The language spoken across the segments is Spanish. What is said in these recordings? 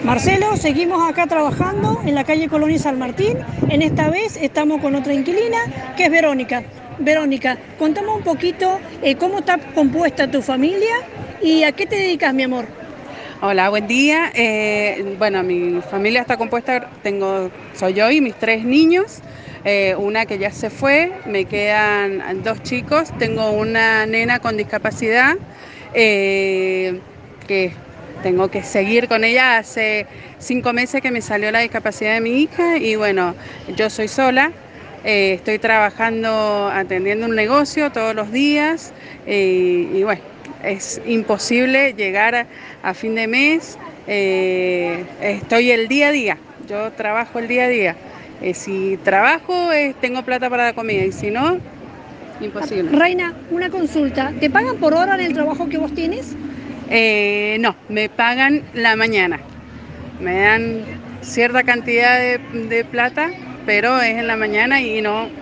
Marcelo, seguimos acá trabajando en la calle Colón y San Martín. En esta vez estamos con otra inquilina, que es Verónica. Verónica, contame un poquito cómo está compuesta tu familia y a qué te dedicas, mi amor. Hola, buen día. Bueno, mi familia está compuesta, soy yo y mis tres niños, una que ya se fue, me quedan dos chicos, tengo una nena con discapacidad eh, que tengo que seguir con ella. Hace 5 meses que me salió la discapacidad de mi hija y bueno, yo soy sola. Estoy trabajando, atendiendo un negocio todos los días y bueno, es imposible llegar a fin de mes. Estoy el día a día, yo trabajo el día a día. Si trabajo, tengo plata para la comida y si no, imposible. Reina, una consulta. ¿Te pagan por hora en el trabajo que vos tienes? No, me pagan la mañana. Me dan cierta cantidad de plata, pero es en la mañana y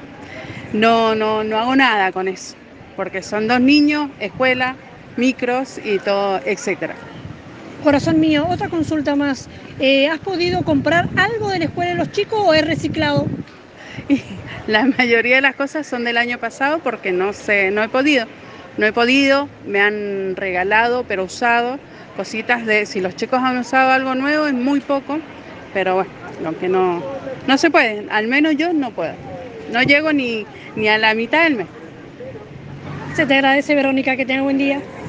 no hago nada con eso, porque son dos niños, escuela, micros y todo, etcétera. Corazón mío, otra consulta más. ¿Has podido comprar algo de la escuela de los chicos o es reciclado? Y la mayoría de las cosas son del año pasado porque no sé, no he podido, me han regalado, pero usado, cositas si los chicos han usado algo nuevo es muy poco, pero bueno, lo que no se puede, al menos yo no puedo, no llego ni a la mitad del mes. Se te agradece, Verónica, que tenga buen día.